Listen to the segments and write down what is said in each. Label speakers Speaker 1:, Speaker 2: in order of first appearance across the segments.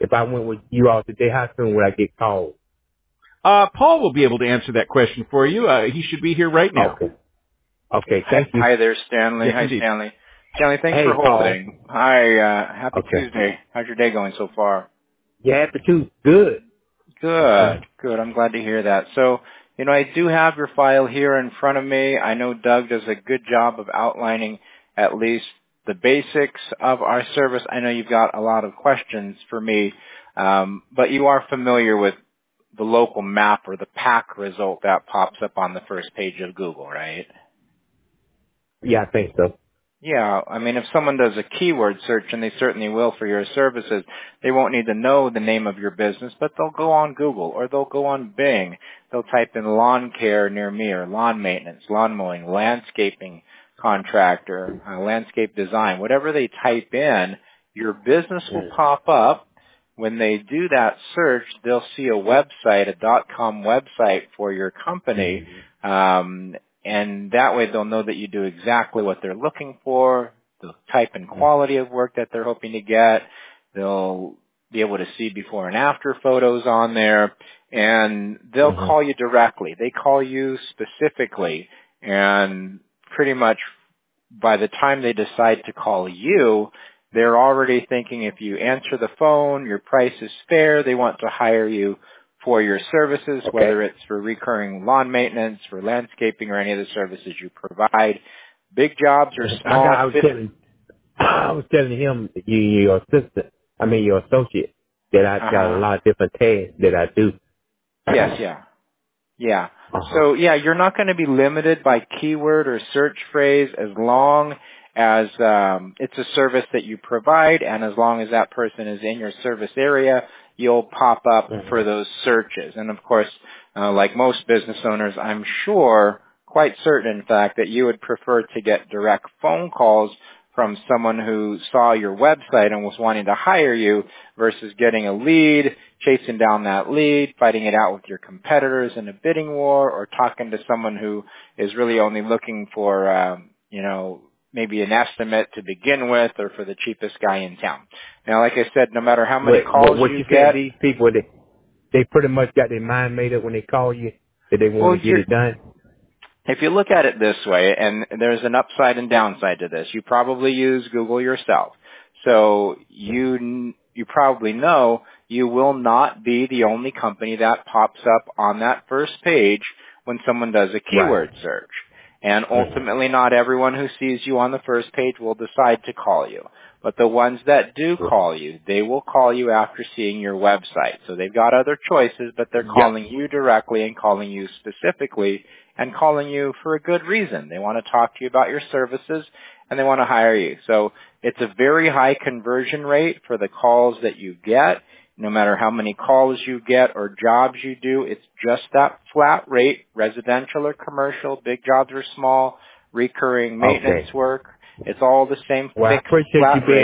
Speaker 1: if I went with you all today, how soon would I get called?
Speaker 2: Paul will be able to answer that question for you. He should be here right now.
Speaker 1: Okay. Okay, thank you.
Speaker 3: Hi there, Stanley.
Speaker 2: Yes,
Speaker 3: Hi,
Speaker 2: indeed.
Speaker 3: Stanley. Stanley, thanks
Speaker 1: Hey,
Speaker 3: for
Speaker 1: Paul.
Speaker 3: holding. Hi, happy
Speaker 1: Okay.
Speaker 3: Tuesday. How's your day going so far?
Speaker 1: Yeah, after two, good.
Speaker 3: Good. I'm glad to hear that. So, I do have your file here in front of me. I know Doug does a good job of outlining at least the basics of our service. I know you've got a lot of questions for me, but you are familiar with the local map or the PAC result that pops up on the first page of Google, right?
Speaker 1: Yeah, I think so.
Speaker 3: Yeah, I mean, if someone does a keyword search, and they certainly will for your services, they won't need to know the name of your business, but they'll go on Google or they'll go on Bing. They'll type in lawn care near me or lawn maintenance, lawn mowing, landscaping contractor, landscape design. Whatever they type in, your business will pop up. When they do that search, they'll see a website, a .com website for your company. And that way they'll know that you do exactly what they're looking for, the type and quality of work that they're hoping to get. They'll be able to see before and after photos on there, and they'll call you directly. They call you specifically, and pretty much by the time they decide to call you, they're already thinking if you answer the phone, your price is fair, they want to hire you for your services, whether it's for recurring lawn maintenance, for landscaping, or any of the services you provide. Big jobs or small.
Speaker 1: I was telling him, your assistant, your associate, that I got a lot of different tasks that I do.
Speaker 3: Yes, yeah. So, you're not going to be limited by keyword or search phrase as long as it's a service that you provide, and as long as that person is in your service area, you'll pop up for those searches. And of course, like most business owners, I'm sure, quite certain in fact, that you would prefer to get direct phone calls from someone who saw your website and was wanting to hire you versus getting a lead, chasing down that lead, fighting it out with your competitors in a bidding war, or talking to someone who is really only looking for, maybe an estimate to begin with or for the cheapest guy in town. Now, like I said, no matter how many calls you get,
Speaker 1: these people, they pretty much got their mind made up when they call you that they want to get it done.
Speaker 3: If you look at it this way, and there's an upside and downside to this, you probably use Google yourself. So you probably know you will not be the only company that pops up on that first page when someone does a keyword search. And ultimately, not everyone who sees you on the first page will decide to call you. But the ones that do call you, they will call you after seeing your website. So they've got other choices, but they're calling you directly and calling you specifically and calling you for a good reason. They want to talk to you about your services and they want to hire you. So it's a very high conversion rate for the calls that you get. No matter how many calls you get or jobs you do, it's just that flat rate, residential or commercial, big jobs or small, recurring maintenance work. It's all the same fixed flat rate.
Speaker 1: I appreciate you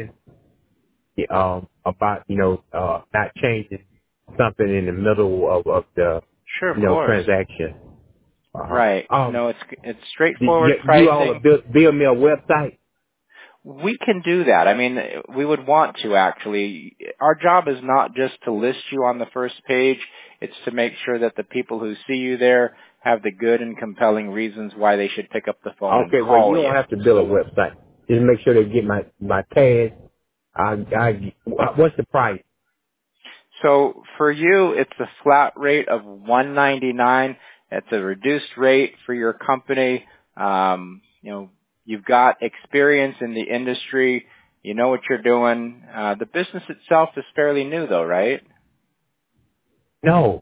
Speaker 1: being honest about, not changing something in the middle of the transaction.
Speaker 3: Right. No, it's straightforward pricing.
Speaker 1: You all build me a website?
Speaker 3: We can do that. I mean, we would want to actually. Our job is not just to list you on the first page. It's to make sure that the people who see you there have the good and compelling reasons why they should pick up the phone and call you.
Speaker 1: Okay, well, you don't have to build a website. Just make sure they get my tags. What's the price?
Speaker 3: So for you, it's a flat rate of $199. It's a reduced rate for your company. You've got experience in the industry. You know what you're doing. The business itself is fairly new, though, right?
Speaker 1: No,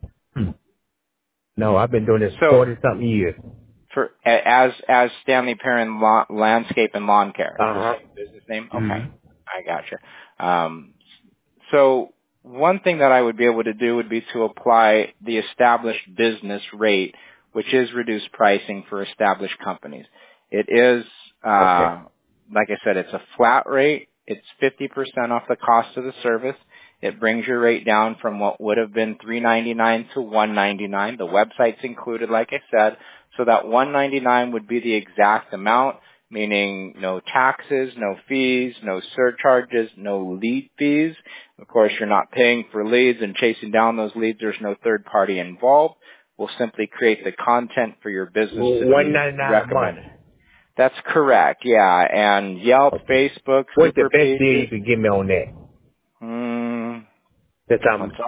Speaker 1: I've been doing this 40-something years.
Speaker 3: For as Stanley Perrin Landscape and Lawn Care. Business name. Okay, I gotcha. So one thing that I would be able to do would be to apply the established business rate, which is reduced pricing for established companies. It is, like I said, it's a flat rate. It's 50% off the cost of the service. It brings your rate down from what would have been $399 to $199. The website's included, like I said, so that $199 would be the exact amount. meaning no taxes, no fees, no surcharges, no lead fees. Of course, you're not paying for leads and chasing down those leads. There's no third party involved. We'll simply create the content for your business to be
Speaker 1: $1.99 a month.
Speaker 3: That's correct, yeah. And Yelp,
Speaker 1: Okay.
Speaker 3: Facebook,
Speaker 1: What's the
Speaker 3: Super
Speaker 1: best deal you
Speaker 3: Pages.
Speaker 1: can give me on that? Since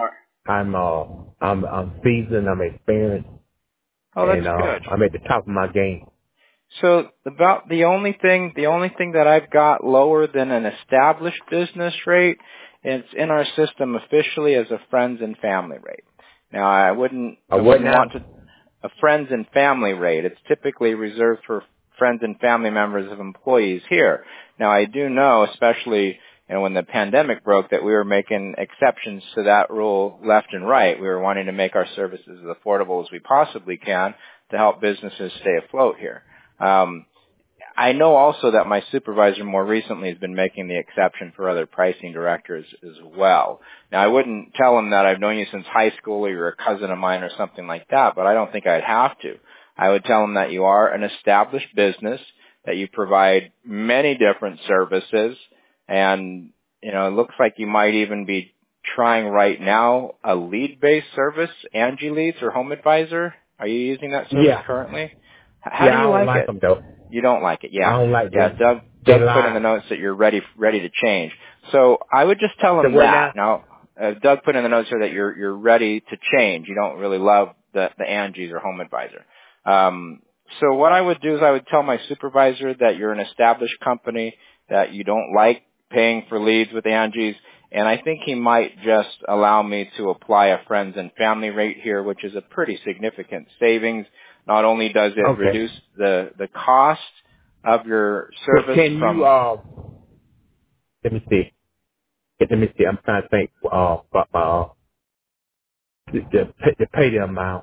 Speaker 1: I'm seasoned, I'm experienced,
Speaker 3: Oh,
Speaker 1: and
Speaker 3: that's good.
Speaker 1: I'm at the top of my game.
Speaker 3: So about the only thing that I've got lower than an established business rate, it's in our system officially as a friends and family rate. Now I wouldn't want to a friends and family rate. It's typically reserved for friends and family members of employees here. Now I do know, especially when the pandemic broke, that we were making exceptions to that rule left and right. We were wanting to make our services as affordable as we possibly can to help businesses stay afloat here. I know also that my supervisor more recently has been making the exception for other pricing directors as well. Now, I wouldn't tell him that I've known you since high school or you're a cousin of mine or something like that, but I don't think I'd have to. I would tell him that you are an established business, that you provide many different services, and, it looks like you might even be trying right now a lead-based service, Angie Leads or Home Advisor. Are you using that service currently? How do you
Speaker 1: I don't like them, though.
Speaker 3: You don't like it, yeah.
Speaker 1: I don't like them.
Speaker 3: Doug put in the notes that you're ready to change. So I would just tell him that. Now, Doug put in the notes here that you're ready to change. You don't really love the Angie's or Home Advisor. So what I would do is I would tell my supervisor that you're an established company, that you don't like paying for leads with Angie's, and I think he might just allow me to apply a friends and family rate here, which is a pretty significant savings. Not only does it reduce the cost of your service
Speaker 1: let me see. I'm trying to think about to pay the amount.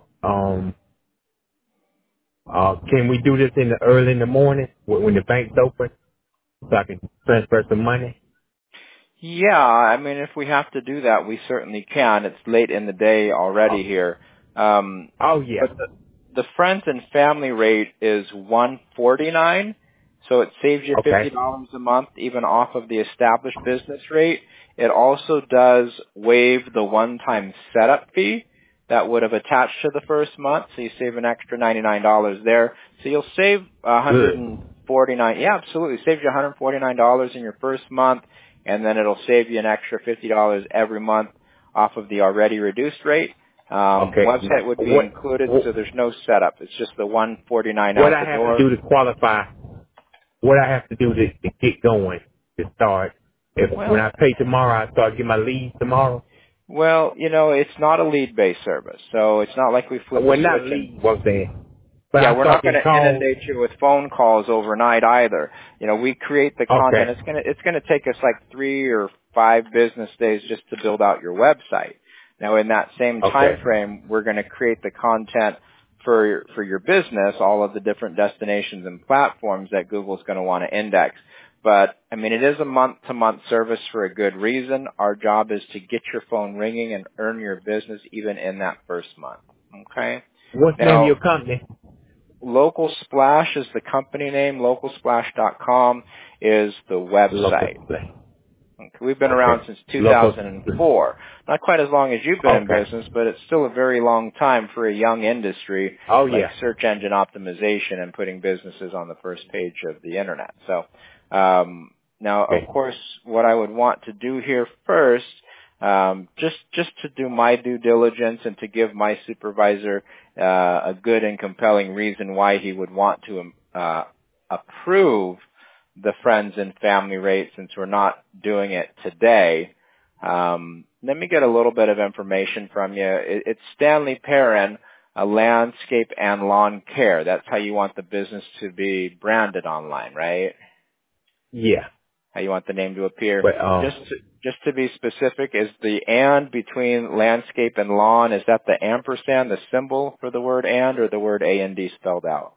Speaker 1: Can we do this early in the morning when the bank's open so I can transfer some money?
Speaker 3: Yeah, I mean, if we have to do that, we certainly can. It's late in the day already here. But the friends and family rate is $149, so it saves you $50 a month even off of the established business rate. It also does waive the one-time setup fee that would have attached to the first month, so you save an extra $99 there. So you'll save $149. Yeah, absolutely. Saves you $149 in your first month, and then it'll save you an extra $50 every month off of the already reduced rate. Website would be included, so there's no setup. It's just the $149 out the door.
Speaker 1: What I have to do to qualify? What I have to do to get going, to start? When I pay tomorrow, I start getting my leads tomorrow.
Speaker 3: Well, it's not a lead-based service, so it's not like we flip the switch.
Speaker 1: Not lead, what I'm saying. But
Speaker 3: yeah, we're not going to inundate you with phone calls overnight either. We create the content. It's going to take us like 3 or 5 business days just to build out your website. Now, in that same time frame, we're going to create the content for your business, all of the different destinations and platforms that Google's going to want to index. But, I mean, it is a month-to-month service for a good reason. Our job is to get your phone ringing and earn your business even in that first month. Okay?
Speaker 1: What's the name of your company?
Speaker 3: Local Splash is the company name. Localsplash.com is the website. We've been around since 2004. Not quite as long as you've been in business, but it's still a very long time for a young industry like search engine optimization and putting businesses on the first page of the Internet. So now, of course, what I would want to do here first, just to do my due diligence and to give my supervisor a good and compelling reason why he would want to approve the friends and family rate, since we're not doing it today. Let me get a little bit of information from you. It's Stanley Perrin, a landscape and lawn care. That's how you want the business to be branded online, right?
Speaker 1: Yeah.
Speaker 3: How you want the name to appear.
Speaker 1: But,
Speaker 3: just to be specific, is the and between landscape and lawn, is that the ampersand, the symbol for the word and, or the word A-N-D spelled out?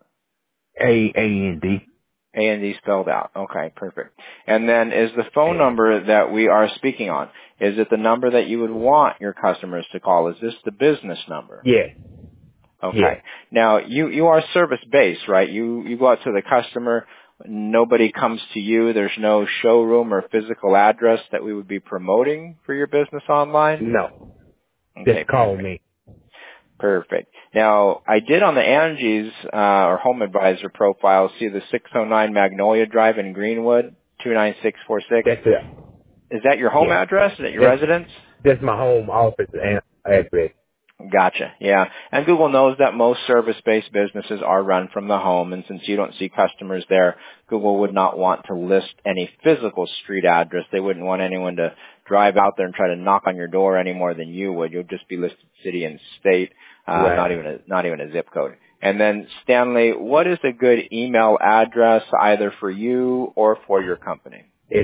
Speaker 1: A-N-D.
Speaker 3: A&D spelled out. Okay, perfect. And then is the phone number that we are speaking on, is it the number that you would want your customers to call? Is this the business number?
Speaker 1: Yeah.
Speaker 3: Okay.
Speaker 1: Yeah.
Speaker 3: Now, you are service-based, right? You go out to the customer Nobody comes to you. There's no showroom or physical address that we would be promoting for your business online?
Speaker 1: No.
Speaker 3: Okay,
Speaker 1: Just call
Speaker 3: perfect.
Speaker 1: me.
Speaker 3: Perfect. Now, I did on the Angie's or Home Advisor profile see the 609 Magnolia Drive in Greenwood, 29646.
Speaker 1: That's it.
Speaker 3: Is that your home
Speaker 1: Yeah.
Speaker 3: address? Is that your
Speaker 1: That's,
Speaker 3: residence?
Speaker 1: that's my home office and address.
Speaker 3: Gotcha. Yeah. And Google knows that most service-based businesses are run from the home, and since you don't see customers there, Google would not want to list any physical street address. They wouldn't want anyone to drive out there and try to knock on your door any more than you would. You'll just be listed city and state,
Speaker 1: Right.
Speaker 3: not even a zip code. And then, Stanley, what is a good email address either for you or for your company?
Speaker 1: It's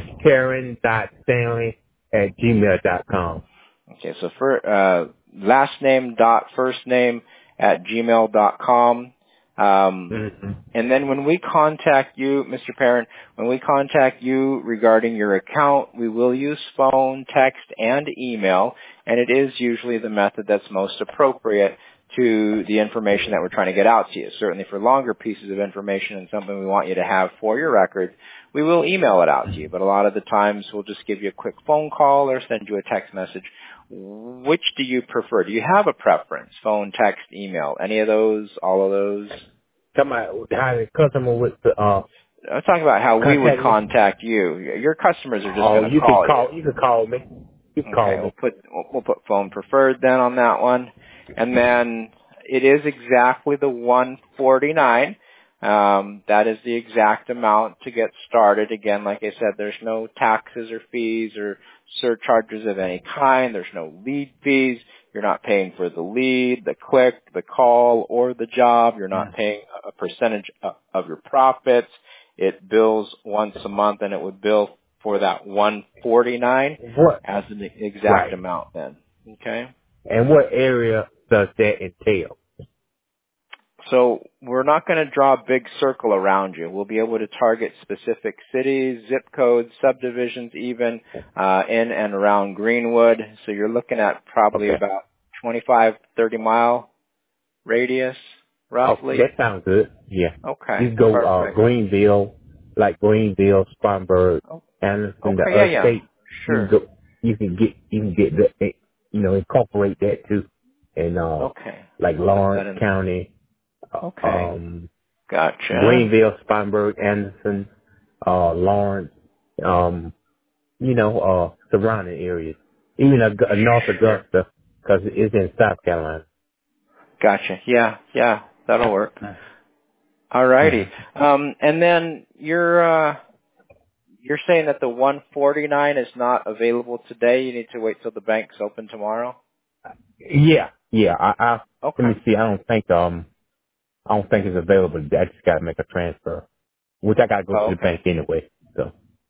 Speaker 1: Karen.Stanley@gmail.com.
Speaker 3: Okay, so for last name dot first name at gmail.com.
Speaker 1: Mm-hmm.
Speaker 3: And then when we contact you, Mr. Perrin, when we contact you regarding your account, we will use phone, text, and email, and it is usually the method that's most appropriate to the information that we're trying to get out to you. Certainly for longer pieces of information and something we want you to have for your record, we will email it out to you, but a lot of the times we'll just give you a quick phone call or send you a text message. Which do you prefer? Do you have a preference? Phone, text, email? Any of those? All of those?
Speaker 1: Talking about how the customer would
Speaker 3: I'm talking about how we would
Speaker 1: contact me.
Speaker 3: contact you. Your customers are just
Speaker 1: Oh,
Speaker 3: going to
Speaker 1: you can
Speaker 3: call
Speaker 1: call.
Speaker 3: you.
Speaker 1: You can call me. You can
Speaker 3: Okay,
Speaker 1: call me.
Speaker 3: we'll put phone preferred then on that one, and then it is exactly the 149. That is the exact amount to get started. Again, like I said, there's no taxes or fees or surcharges of any kind. There's no lead fees. You're not paying for the lead, the click, the call, or the job. You're not paying a percentage of your profits. It bills once a month, and it would bill for that 149
Speaker 1: What?
Speaker 3: as an exact
Speaker 1: Right.
Speaker 3: amount then. Okay?
Speaker 1: And what area does that entail?
Speaker 3: So we're not going to draw a big circle around you. We'll be able to target specific cities, zip codes, subdivisions even, in and around Greenwood. So you're looking at probably
Speaker 1: Okay.
Speaker 3: about 25, 30 mile radius,
Speaker 1: Oh,
Speaker 3: roughly.
Speaker 1: that sounds good. Yeah.
Speaker 3: Okay,
Speaker 1: You can go
Speaker 3: perfect.
Speaker 1: Greenville, like Greenville, Spartanburg,
Speaker 3: Oh,
Speaker 1: Anderson,
Speaker 3: okay,
Speaker 1: the
Speaker 3: yeah.
Speaker 1: state. You can
Speaker 3: Sure.
Speaker 1: go. You can get the incorporate that too, and
Speaker 3: Okay.
Speaker 1: like
Speaker 3: I'll put that
Speaker 1: Lawrence
Speaker 3: in.
Speaker 1: County,
Speaker 3: Okay.
Speaker 1: um,
Speaker 3: Gotcha.
Speaker 1: Greenville, Spartanburg, Anderson, Lawrence, surrounding areas, even North
Speaker 3: Sure.
Speaker 1: Augusta, because it's in South Carolina.
Speaker 3: Gotcha. Yeah. That'll work.
Speaker 1: Mm-hmm.
Speaker 3: Alrighty. And then you're saying that the 149 is not available today. You need to wait till the bank's open tomorrow.
Speaker 1: Yeah. Let
Speaker 3: Okay.
Speaker 1: me see. I don't think it's available. I just got to make a transfer, which I got to go to
Speaker 3: Oh,
Speaker 1: the
Speaker 3: okay.
Speaker 1: bank anyway. So,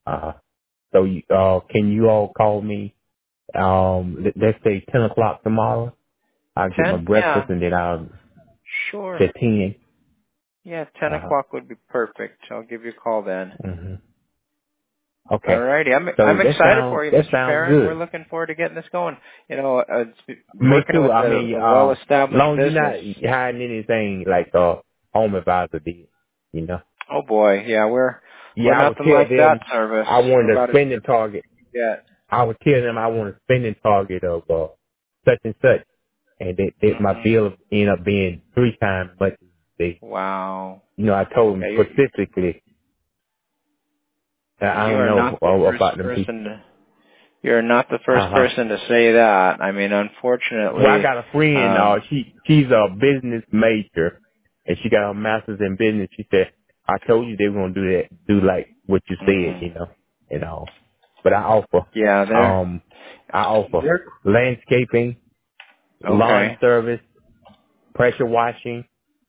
Speaker 1: can you all call me? Let's say 10 o'clock tomorrow. I'll get my
Speaker 3: 10? Yeah.
Speaker 1: breakfast and then I'll
Speaker 3: Sure.
Speaker 1: say 10.
Speaker 3: Yeah, 10 o'clock would be perfect. I'll give you a call then.
Speaker 1: Mm-hmm. Okay.
Speaker 3: Alrighty.
Speaker 1: So
Speaker 3: I'm excited for you,
Speaker 1: that
Speaker 3: Mr.
Speaker 1: sounds
Speaker 3: Perrin. We're
Speaker 1: good.
Speaker 3: looking forward to getting this going. You know,
Speaker 1: Me
Speaker 3: working
Speaker 1: too.
Speaker 3: with
Speaker 1: I mean,
Speaker 3: a well-established
Speaker 1: long as you're
Speaker 3: business.
Speaker 1: not hiring anything like Home Advisor did, you know.
Speaker 3: Oh boy. Yeah, we're
Speaker 1: Yeah, I would
Speaker 3: nothing
Speaker 1: tell
Speaker 3: like that
Speaker 1: them
Speaker 3: service.
Speaker 1: I
Speaker 3: We're
Speaker 1: wanted a
Speaker 3: about as
Speaker 1: spending target.
Speaker 3: yet.
Speaker 1: I would tell them I want a spending target of such and such, and that my
Speaker 3: Mhm.
Speaker 1: bill end up being 3 times much as they.
Speaker 3: Wow.
Speaker 1: I told them
Speaker 3: Yeah,
Speaker 1: specifically. I
Speaker 3: you
Speaker 1: don't
Speaker 3: are
Speaker 1: know
Speaker 3: not the first
Speaker 1: about them people.
Speaker 3: person to you're not the first
Speaker 1: Uh-huh.
Speaker 3: person to say that. I mean,
Speaker 1: Well, I
Speaker 3: unfortunately,
Speaker 1: got a friend. She's a business major, and she got a master's in business. She said, "I told you they were gonna do that. Do like what you said,
Speaker 3: mhm.
Speaker 1: and all." But
Speaker 3: Yeah,
Speaker 1: I offer
Speaker 3: they're
Speaker 1: landscaping, lawn
Speaker 3: okay.
Speaker 1: service, pressure washing,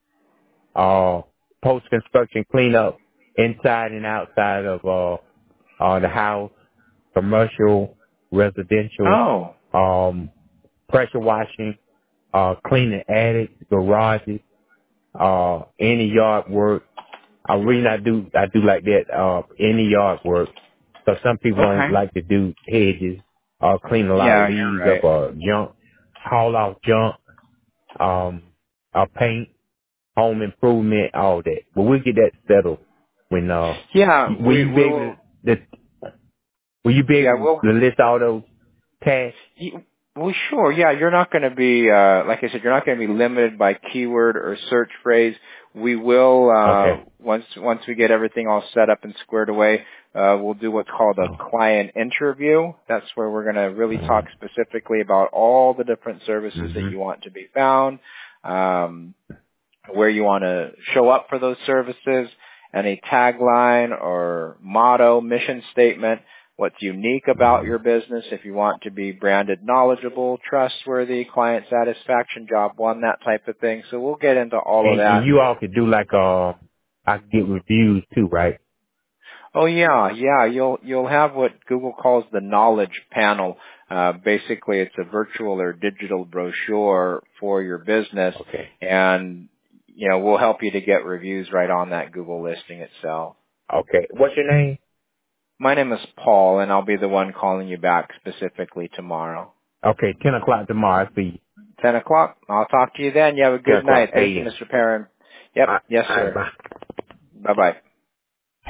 Speaker 1: post construction cleanup, inside and outside of the house, commercial, residential,
Speaker 3: Oh,
Speaker 1: pressure washing, cleaning attics, garages, any yard work. I do like that, any yard work. So some people don't
Speaker 3: okay.
Speaker 1: like to do hedges or clean a lot of
Speaker 3: Yeah, you're
Speaker 1: leaves up
Speaker 3: right.
Speaker 1: or junk, haul off junk, or paint, home improvement, all that. But we'll get that settled. When
Speaker 3: Yeah,
Speaker 1: will you be able
Speaker 3: we'll.
Speaker 1: will you be
Speaker 3: Yeah,
Speaker 1: able
Speaker 3: we'll.
Speaker 1: to list all those tasks?
Speaker 3: Well, sure. Yeah, you're not going to be, like I said, you're not going to be limited by keyword or search phrase. We will,
Speaker 1: Okay.
Speaker 3: once we get everything all set up and squared away, we'll do what's called a client interview. That's where we're going to really talk specifically about all the different services that
Speaker 1: Mm-hmm.
Speaker 3: you want to be found, where you want to show up for those services, and a tagline or motto, mission statement, what's unique about your business, if you want to be branded knowledgeable, trustworthy, client satisfaction, job one, that type of thing. So we'll get into all of
Speaker 1: And
Speaker 3: that.
Speaker 1: you all could do like I could get reviews too, right?
Speaker 3: Oh yeah. You'll have what Google calls the knowledge panel. Basically, it's a virtual or digital brochure for your business,
Speaker 1: Okay.
Speaker 3: and we'll help you to get reviews right on that Google listing itself.
Speaker 1: Okay. What's your name?
Speaker 3: My name is Paul, and I'll be the one calling you back specifically tomorrow.
Speaker 1: Okay, 10 o'clock tomorrow. I see you.
Speaker 3: 10 o'clock. I'll talk to you then. You have a
Speaker 1: 10
Speaker 3: good
Speaker 1: o'clock
Speaker 3: night. Thank you,
Speaker 1: a.m.
Speaker 3: Mr. Perrin. Yep.
Speaker 1: All
Speaker 3: Yes,
Speaker 1: right,
Speaker 3: sir.
Speaker 1: bye.
Speaker 3: Bye-bye.